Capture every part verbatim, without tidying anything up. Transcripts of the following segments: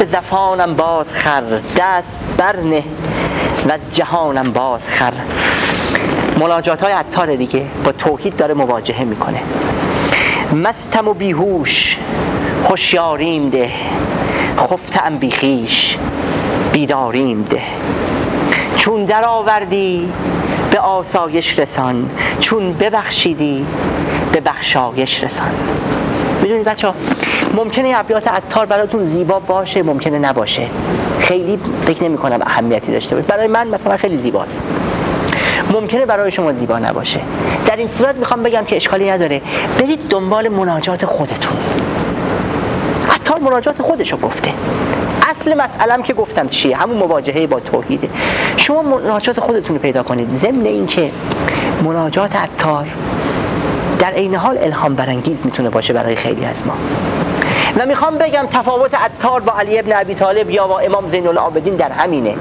دست زفانم باز خر، دست برنه و از جهانم باز خر. مناجات های عطار دیگه با توحید داره مواجهه میکنه. مستم و بیهوش هوشیاریم ده، خفتم بی خویش بیداریم ده. چون در آوردی به آسایش رسان، چون ببخشیدی به بخشایش رسان. میدونید بچه‌ها ممکنه ابیات عطار براتون زیبا باشه، ممکنه نباشه، خیلی فکر نمی کنم اهمیتی داشته باشه. برای من مثلا خیلی زیباست، ممکنه برای شما زیبا نباشه. در این صورت میخوام بگم که اشکالی نداره، برید دنبال مناجات خودتون. عطار مناجات خودشو گفته، اصل مسئله‌ام که گفتم چیه؟ همون مواجهه با توحیده. شما مناجات خودتون رو پیدا کنید. ضمن این که مناجات عطار در عین حال الهام برانگیز میتونه باشه برای خیلی از ما. و میخوام بگم تفاوت عطار با علی ابن ابی طالب یا با امام زین العابدین در همینه.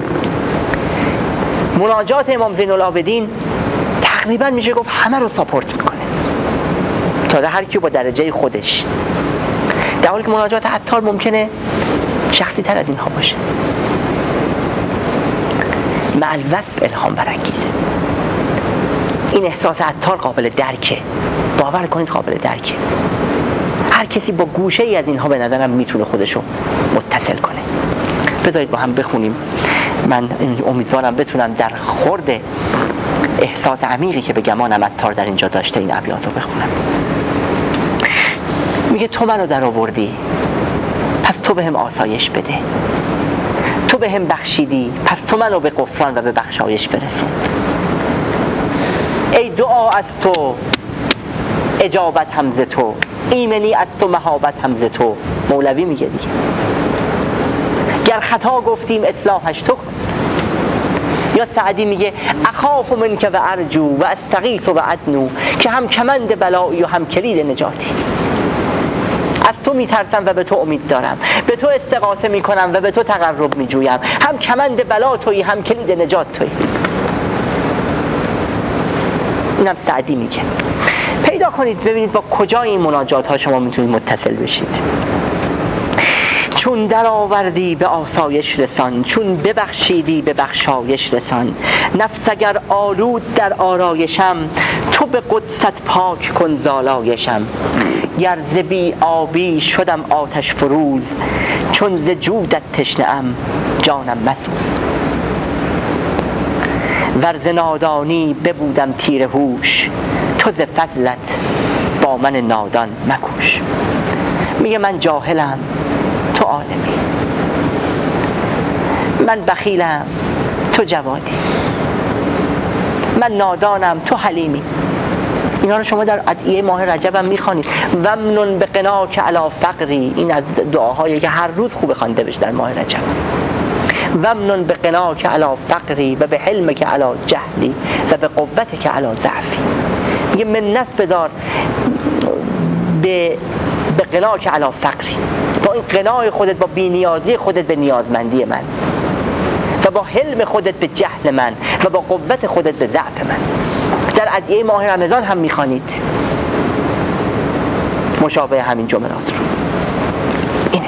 مناجات امام زین العابدین تقریبا میشه گفت همه رو ساپورت میکنه، تا هر کی با درجه خودش، در حالی که مناجات عطار ممکنه شخصی تر از اینها باشه. مع الوصف الهام برانگیزه. این احساس عطار قابل درکه، باور کنید قابل درکه. هر کسی با گوشه ای از اینها به نظرم میتونه خودشو متصل کنه. بذارید با هم بخونیم. من امیدوارم بتونم در خورد احساس عمیقی که به گمانم عطار در اینجا داشته این ابیات رو بخونم. میگه تو منو در آوردی، پس تو بهم آسایش بده. تو بهم بخشیدی، پس تو منو به غفران و به بخشایش برسون. ای دعا از تو، اجابت هم ز تو، ایمنی از تو، مهابت هم ز تو. مولوی میگه دیگه، گر خطا گفتیم اصلاحش تو کن. یا سعدی میگه اخاف منک و ارجو و استغیث و ادنو، که هم کمند بلایی و هم کلید نجاتی. از تو میترسم و به تو امید دارم، به تو استغاثه میکنم و به تو تقرب میجویم. هم کمند بلا تویی، هم کلید نجات تویی. اینم سعدی میگه. پیدا کنید ببینید با کجا این مناجات ها شما میتونید متصل بشید. چون در آوردی به آسایش رسان، چون ببخشیدی به بخشایش رسان. نفس اگر آلود در آرایشم، تو به قدست پاک کن زالایشم. گر ز بی آبی شدم آتش فروز، چون ز جودت تشنه ام جانم مسوز. ور ز نادانی ببودم تیر هوش، تو ز فضلت با من نادان مکوش. میگه من جاهلم تو عالمی، من بخیلم تو جوادی، من نادانم تو حلیمی. اینا رو شما در ادعیه ماه رجب هم میخوانید. ومنون به قناک علی فقری، این از دعاهایی که هر روز خوب خوانده بشه در ماه رجب. ومنون به قناک علی فقری و به حلمک علی جهلی و به قوتک علی ضعفی. میگه منت بذار به به قناک علی فقری، با این قنای خودت، با بی‌نیازی خودت به نیازمندی من، و با حلم خودت به جهل من، و با قوت خودت به ضعف من. در ادعیه ماه رمضان هم میخوانید مشابه همین جملات رو. اینه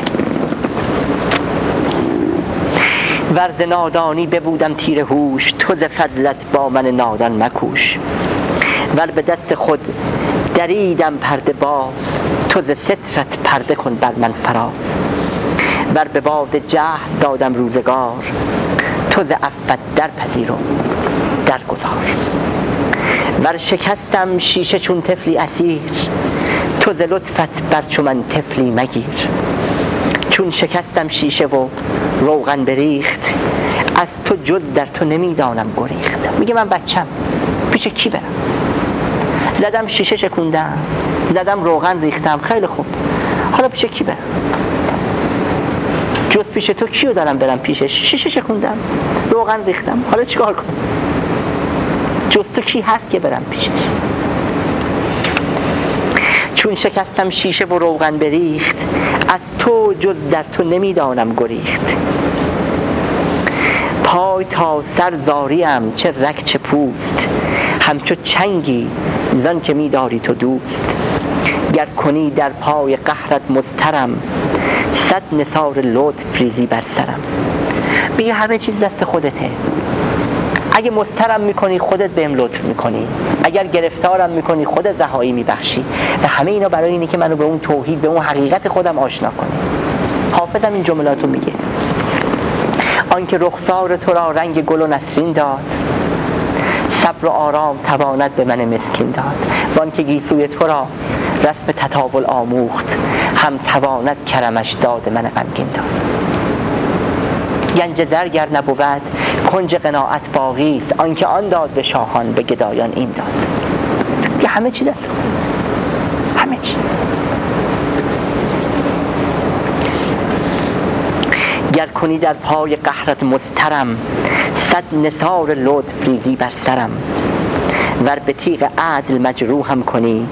ورز نادانی ببودم تیر هوش، تو ز فضلت با من نادان مکوش. ور به دست خود دریدم پرده باز، تو ز سترت پرده کن بر من فراز. ور به باد جهل دادم روزگار، تو ز عفوت در پذیرم در گذار. ور شکستم شیشه چون طفلی اسیر، تو ز لطفت بر چو من طفلی مگیر. چون شکستم شیشه و روغن بریخت، از تو جز در تو نمیدانم گریخت. میگه من بچم، پیش کی برم؟ زدم شیشه شکوندم، زدم روغن ریختم، خیلی خوب، حالا پیش کی برم؟ جز پیش تو کیو دارم برم پیشش؟ شیشه شکوندم، روغن ریختم، حالا چیکار کنم؟ جز تو کی هست که برم پیشش؟ چون شکستم شیشه و روغن بریخت، از تو جز در تو نمیدانم گریخت. پای تا سر زاریم چه رگ چه پوست، همچو چنگی زن که میداری تو دوست. گر کنی در پای قهرت مضطرم، صد نثار لطف ریزی بر سرم. میگه همه چیز دست خودته. اگه مضطرم میکنی خودت بهم لطف میکنی، اگر گرفتارم میکنی خودت رهایی میبخشی. و همه اینا برای اینه که منو به اون توحید، به اون حقیقت خودم آشنا کنی. حافظم این جملاتو میگه: آنکه رخسار تو را رنگ گل و نسرین داد، صبر و آرام تواند به من مسکین داد. وانکه گیسوی تو را رسم تطاول آموخت، هم تواند کرمش داد من غمگین داد. گنج زر گر نبود کنج قناعت باقی است، آنکه آن داد به شاهان به گدایان این داد. یه همه چی دست همه چی. گر کنی در پای قهرت مضطرم، صد نثار لطف ریزی بر سرم. ور به تیغ عدل مجروحم کنی،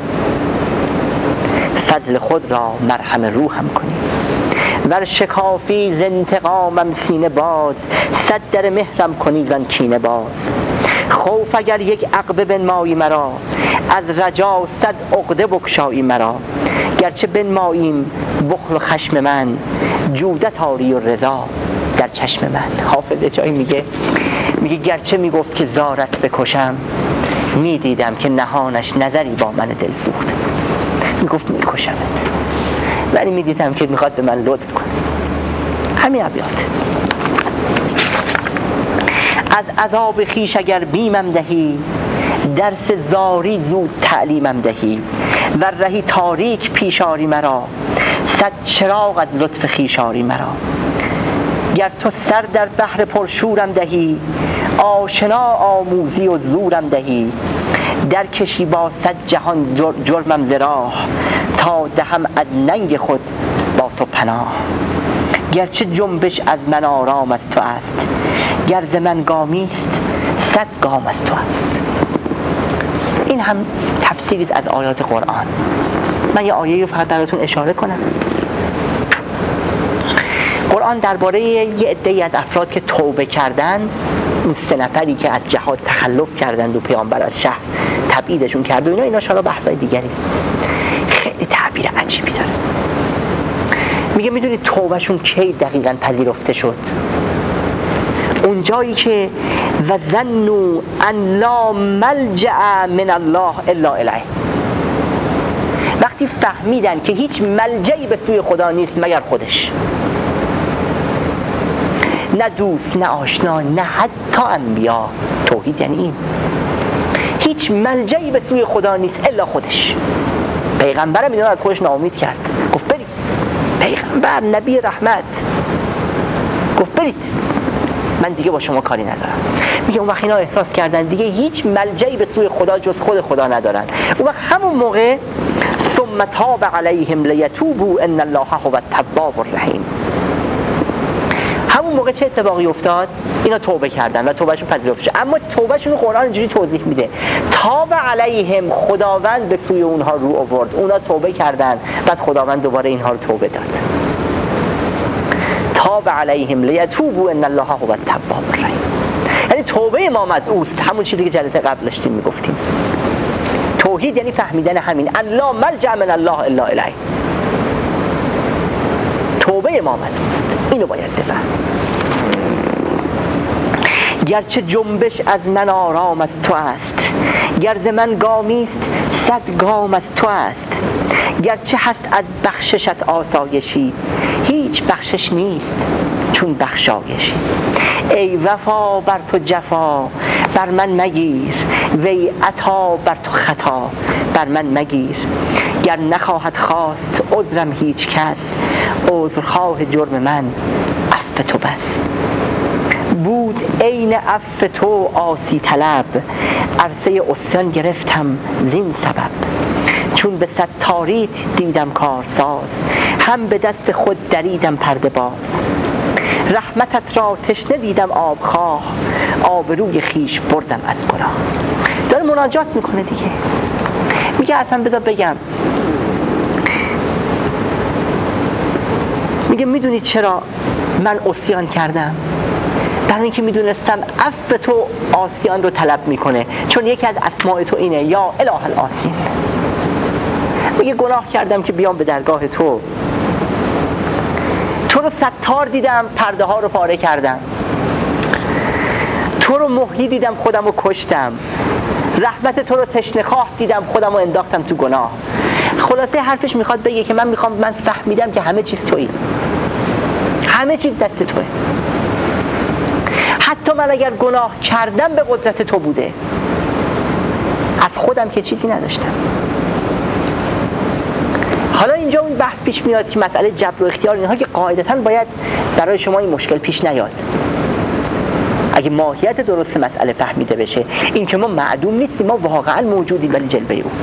فضل خود را مرهم روحم کنی. ور شکافی ز انتقامم سینه باز، صد در مهرم کنی زان کینه باز. خوف اگر یک عقبه بنمایی مرا، از رجا صد عقده بگشایی مرا. گرچه بنماییم بخل و خشم من، جودت آری و رضا در چشم من. حافظ جایی میگه میگه گرچه میگفت که زارت بکشم، میدیدم که نهانش نظری با من دل سوخت. میگفت میکشمت، ولی میدیدم که میخواد به من لطف کنه. همین ابیات. از عذاب خویش اگر بیمم دهی، درس زاری زود تعلیمم دهی. ور رهی تاریک پیشاری مرا، صد چراغ از لطف خویشاری مرا. گر تو سر در بحر پرشورم دهی، آشنا آموزی و زورم دهی. در کشی با صد جهان جرمم ز راه، تا دهم از ننگ خود با تو پناه. گرچه جنبش از من آرام از تو است، گر ز من گامیست صد گام از تو است. این هم تفسیری از آیات قرآن. من یه آیه رو فقط براتون اشاره کنم. قرآن درباره یه عده‌ای از افراد که توبه کردن، اون سه نفری که از جهاد تخلف کردند و پیامبر از شهر تبعیدشون کرد و اینا اینا شالا بحثای دیگری است. خیلی تعبیر عجیبی داره. میگه میدونید توبهشون کی دقیقاً پذیرفته شد؟ اون جایی که و ظنوا ان لا ملجأ من الله الا الیه، وقتی فهمیدن که هیچ ملجئی به سوی خدا نیست مگر خودش، نه دوست نه آشنا نه حتی انبیا. توحید یعنی این، هیچ ملجئی به سوی خدا نیست الا خودش. پیغمبرم اینو از خودش ناامید کرد، گفت برید. پیغمبر نبی رحمت گفت برید، من دیگه با شما کاری ندارم. میگه اون وقت اینا احساس کردن دیگه هیچ ملجئی به سوی خدا جز خود خدا ندارن. اون وقت همون موقع ثم تاب علیهم لیتوبوا ان الله هو التواب الرحیم. همون موقع چه اتفاقی افتاد؟ اینا توبه کردن و توبهشون پذیرفته شد. اما توبهشون قرآن اینجوری توضیح میده: تاب علیهم، خداوند به سوی اونها رو آورد، اونا توبه کردن، بعد خداوند دوباره اینها رو توبه داد. تاب علیهم لیتوبوا ان الله هو التواب الرحیم. یعنی توبه امام از اوست، همون چیزی که جلسه قبل داشتیم میگفتیم. توحید یعنی فهمیدن همین، الله ملجأ من الله الا الیه. توبه امام از اوست، اینو باید بفهم. گرچه جنبش از من آرام از تو است، گر ز من گامیست صد گام از تو است. گرچه هست از بخششت آسایشی، هیچ بخشش نیست چون بخشایشی. ای وفا بر تو جفا بر من مگیر، وی عطا بر تو خطا بر من مگیر. گر نخواهد خواست عذرم هیچ کس، عذرخواه جرم من عفو تو بس. بود عین عفو تو آسی طلب، عرصه عصیان گرفتم زین سبب. چون به ستاریت دیدم کارساز، هم به دست خود دریدم پرده باز. رحمتت را تشنه دیدم آبخواه، آبروی خیش بردم از گناه. داره مناجات میکنه دیگه. میگه اصلا بذار بگم، میگه میدونی چرا من عصیان کردم؟ برای اینکه میدونستم عفو تو عاصیان رو طلب میکنه، چون یکی از اسماء تو اینه یا اله العاصین. میگه گناه کردم که بیام به درگاه تو، تو رو ستار دیدم، پرده ها رو پاره کردم. تو رو محیی دیدم، خودم رو کشتم. رحمت تو رو تشنه‌خواه دیدم، خودم رو انداختم تو گناه. خلاصه حرفش میخواد بگه که من میخوام من فهمیدم که همه چیز تویی، همه چیز دست توئه. حتی من اگر گناه کردم به قدرت تو بوده، از خودم که چیزی نداشتم. حالا اینجا اون بحث پیش میاد که مسئله جبر و اختیار اینها که قاعدتاً باید برای شما این مشکل پیش نیاد اگه ماهیت درست مسئله فهمیده بشه. این که ما معدوم نیستیم، ما واقعا موجودیم، ولی جلوه او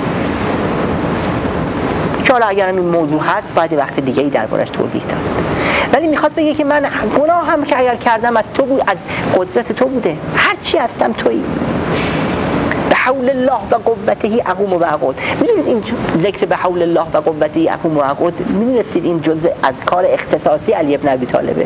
که حالا اگر این موضوع هست باید وقت دیگه ای دربارش توضیح داد. ولی میخواد بگه که من گناه هم که اگر کردم از تو بود، از قدرت تو بوده، هر چی هستم تویی. به حول الله و قوته اقوم و اقعد. میدونید این ذکر به حول الله و قوته اقوم و اقعد، میدونستید این جزء اذکار اختصاصی علی ابن ابی طالبه.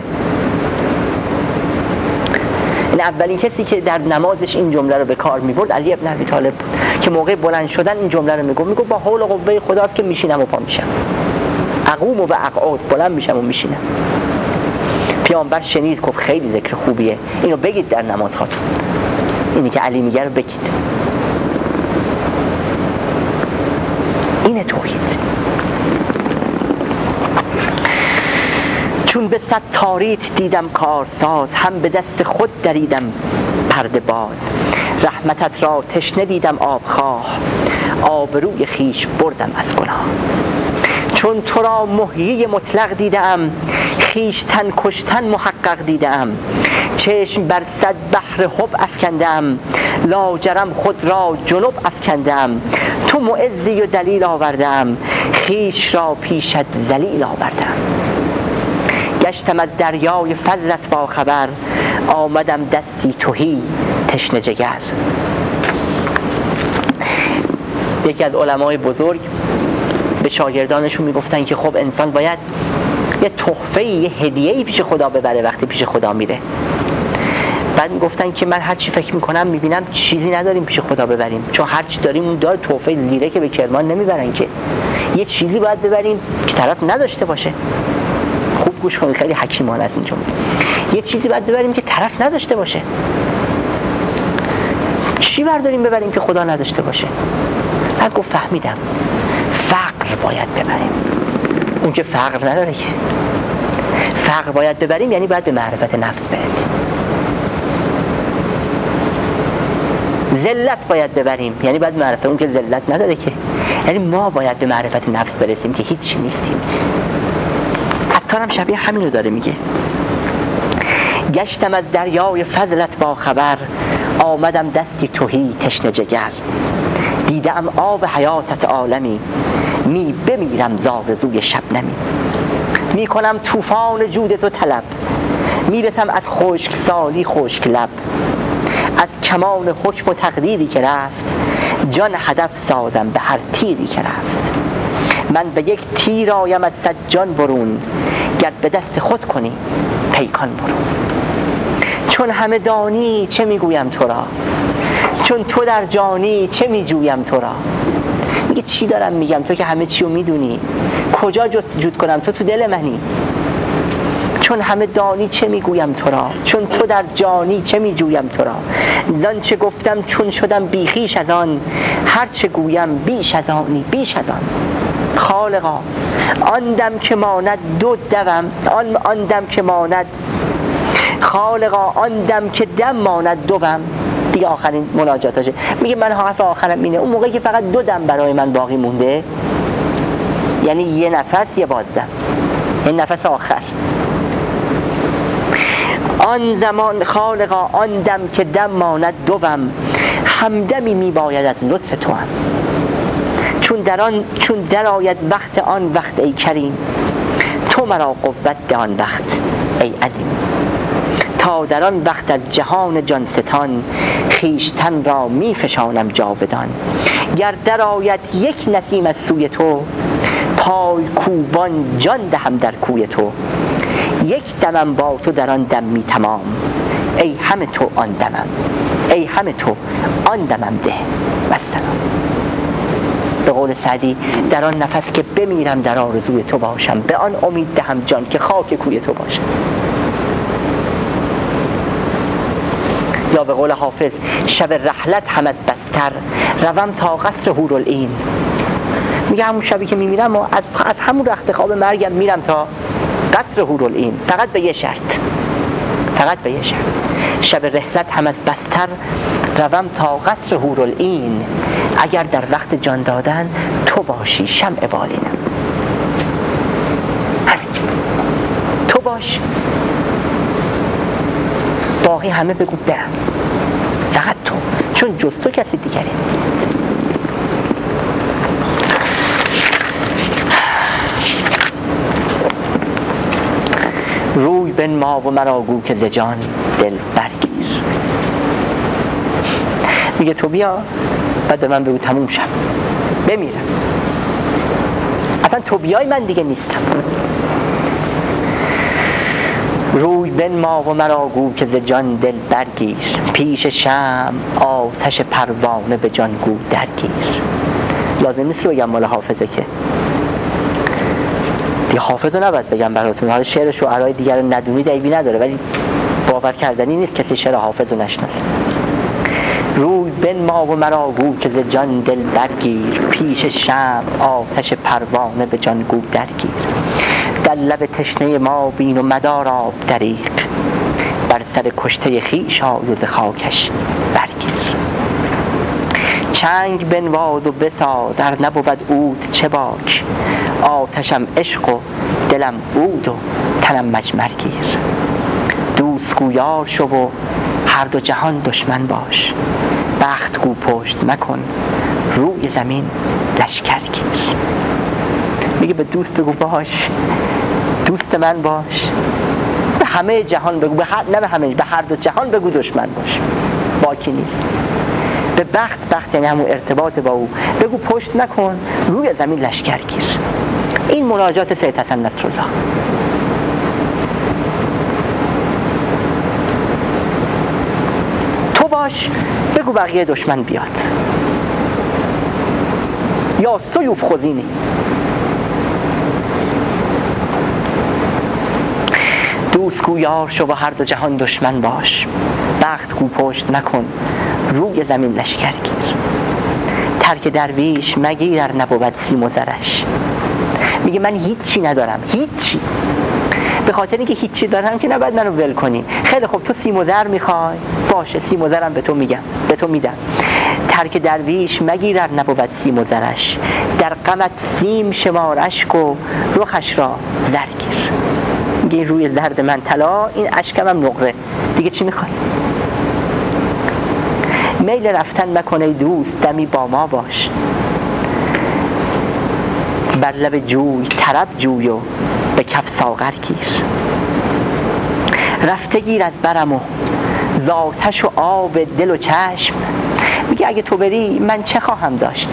این اولین کسی که در نمازش این جمله رو به کار میبرد علی ابن ابی طالب بود که موقع بلند شدن این جمله رو میگفت. میگفت با حول و قوه خداست که میشینم و پا میشم، اقوم و اقعد، بلند میشم و میشینم. پیامبر شنید گفت خیلی ذکر خوبیه، اینو بگید در نماز خاطر. اینی که علی میگه رو بگید. اینه توحید. چون به صد تاریت دیدم کارساز، هم به دست خود دریدم پرده باز. رحمتت را تشنه دیدم آبخواه، آبروی خیش بردم از گناه. چون تو را محیی مطلق دیدم، خیشتن کشتن محقق دیدم. چشم بر صد بحر حب افکندم، لاجرم خود را جنب افکندم. تو معزی و دلیل آوردم، خیش را پیشت ذلیل آوردم. گشتم از دریای فضلت با خبر، آمدم دستی تهی تشنه جگر. یکی از علمای بزرگ به شاگردانشون میگفتن که خب انسان باید یه تحفه، یه هدیه‌ای پیش خدا ببره وقتی پیش خدا میره. بعد میگفتن که من هر چی فکر میکنم میبینم چیزی نداریم پیش خدا ببریم، چون هر چی داریم اون داره تحفه زیره که به کرمان نمیبرن که. یه چیزی باید ببریم که طرف نداشته باشه. خوب گوش کنید، خیلی حکیمانه است این جمله. یه چیزی باید ببریم که طرف نداشته باشه. چی برداریم ببریم که خدا نداشته باشه؟ بعد گفت فهمیدم، فقر باید ببریم. اون که فقر نداره که. فقر باید ببریم یعنی باید به معرفت نفس برسیم. ذلت باید ببریم یعنی باید معرفت، اون که ذلت نداره که. یعنی ما باید به معرفت نفس برسیم که هیچ نیستیم. عطار هم شبیه همین رو داره میگه. گشتم از دریای فضلت با خبر، آمدم دستی تهی تشنه جگر. دیدم آب حیاتت عالمی، می بمیرم زارزوی شبنمی. می کنم طوفان جود تو طلب، می رسم از خشک سالی خشک لب. از کمان حکم و تقدیری که رفت، جان هدف سازم به هر تیری که رفت. من به یک تیر آیم از صد جان برون، گر به دست خود کنی پیکان برون. چون همه دانی چه میگویم تو را، چون تو در جانی چه میجویم تو را. میگه چی دارم میگم، تو که همه چی رو میدونی، کجا جستجو کنم، تو تو دل منی. چون همه دانی چه میگویم تو را، چون تو در جانی چه میجویم تو را. زان چه گفتم چون شدم بیخیش از آن، هر چه گویم بیش از آنی بیش از آن. خالقا آن دم که ماند دو دوم، آن آن دم که ماند خالقا آن دم که دم ماند دوم. دیگه آخرین مناجاتشه. میگه من حرف آخرم اینه، اون موقعی که فقط دو دم برای من باقی مونده، یعنی یه نفس یه بازدم، این نفس آخر. آن زمان خالقا آن دم که دم ماند دوم، همدمی میباید از لطف تو هم. چون در آن چون در آید وقت آن وقت ای کریم، تو مرا قوت ده آن وقت ای عظیم. تا در آن وقت از جهان جان ستان، خیشتن را می فشانم جاودان. گر در آید یک نسیم از سوی تو، پای کوبان جان دهم در کوی تو. یک دمم با تو در آن دم می تمام، ای همه تو آن دمم، ای همه تو آن دمم ده و سلام. به قول سعدی در آن نفس که بمیرم در آرزوی تو باشم، به آن امید دهم جان که خاک کوی تو باشم. یا به قول حافظ شب رحلت هم از بستر، روم تا قصر حورالعین. میگه همون شبی که میمیرم و از, از همون رخت خواب مرگم میرم تا قصر حورالعین، فقط به یه شرط، فقط به یه شرط. شب رحلت هم از بستر، روم تا قصر حورالعین، اگر در وقت جان دادن تو باشی شمع بالینم. تو باش، باقی همه بگو برم، فقط تو، چون جز تو کسی دیگری نیست. روی بنما و مرا گو که ز جان دل برگیر. میگه تو بیا، بعد به من بگو تموم شم، بمیرم. اصلا تو بیای من دیگه نیستم. روی بنما و مرا گو که ز جان دل برگیر، پیش شمع آتش پروانه به جان گو درگیر. لازم نیست که بگم مال حافظه، که دیگه حافظ رو نباید بگم براتون. حالا شعر شعرهای دیگر رو ندونید عیبی نداره، ولی باور کردنی نیست کسی شعر حافظ رو نشناسه. روی بنما و مرا گو که ز جان دل برگیر، پیش شمع آتش پروانه به جان گو درگیر. در لب تشنه ما بین و مدار آب دریغ، بر سر کشته خویش آی و ز خاکش برگیر. چنگ بنواز و بساز ار نبود عود چه باک، آتشم عشق و دلم عود و تنم مجمر گیر. دوست گو یار شو و هر دو جهان دشمن باش، بخت گو پشت مکن روی زمین لشکر گیر. میگه به دوست بگو باش، دوست من باش، به همه جهان بگو، به هر نه به همه، به هر دو جهان بگو دشمن باش، باکی نیست. به بخت، بخت یعنی همون ارتباط با او، بگو پشت نکن روی زمین لشکر گیر. این مناجات سید حسن نصرالله. تو باش، بگو بقیه دشمن بیاد. یا سیوف خزینی. دوست گو یار شو و هر دو جهان دشمن باش، بخت گو پشت نکن روی زمین لشکر گیر. ترک درویش مگیر ار نبود سیم و زرش. میگه من هیچی ندارم، هیچی. به خاطر اینکه هیچی دارم که نباید منو ول کنی. خیلی خب تو سیم و زر میخوای، باشه سیم و زرم به تو میگم، به تو میدم. ترک درویش مگیر ار نبود سیم و زرش، در غمت سیم شمار اشک و رخش را زر گیر. میگه روی زرد من طلا، این اشکم هم نقره، دیگه چی میخوای؟ میل رفتن مکن ای دوست، دمی با ما باش، بر لب جوی طرب جوی و به کف ساغر گیر. رفته گیر از برم و ز آتش و آب دل و چشم. میگه اگه تو بری من چه خواهم داشت؟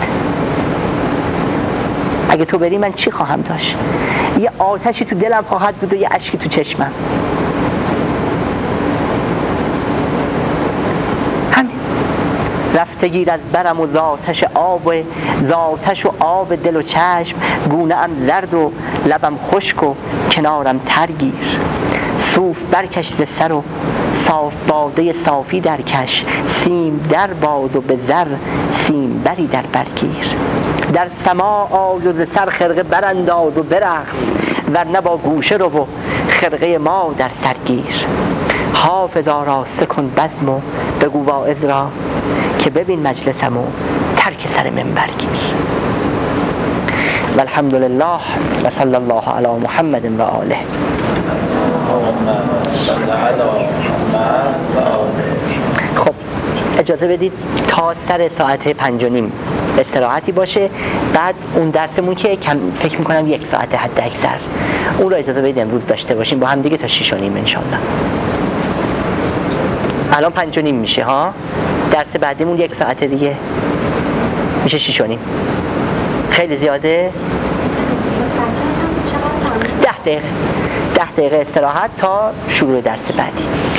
اگه تو بری من چی خواهم داشت؟ یه آتشی تو دلم خواهد بود و یه اشکی تو چشمم. همین. رفته گیر از برم و ز آتش آب ز آتش و آب دل و چشم، گونه ام زرد و لبم خشک و کنارم تر گیر. صوف برکش ز سر و صاف باده صافی درکش، سیم در باز و به زر سیم بری در برگیر. در سما آی و ز سر خرقه برانداز و برقص، ورنه با گوشه رو و خرقه ما در سر گیر. حافظ آراسته کن بزم و بگو واعظ را، که ببین مجلسم و ترک سر منبر گیر. و الحمدلله و صلی الله علی محمد و آله. خب اجازه بدید تا سر ساعت پنج و نیم استراحتی باشه، بعد اون درسمون که کم فکر میکنم یک ساعت حد اکثر، اون رو اجازه بدید امروز داشته باشیم با هم دیگه تا شیش و نیم انشالله. الان پنج و نیم میشه ها، درس بعدیمون یک ساعت دیگه میشه شیش و نیم. خیلی زیاده؟ ده دقیقه ده دقیقه استراحت تا شروع درس بعدی.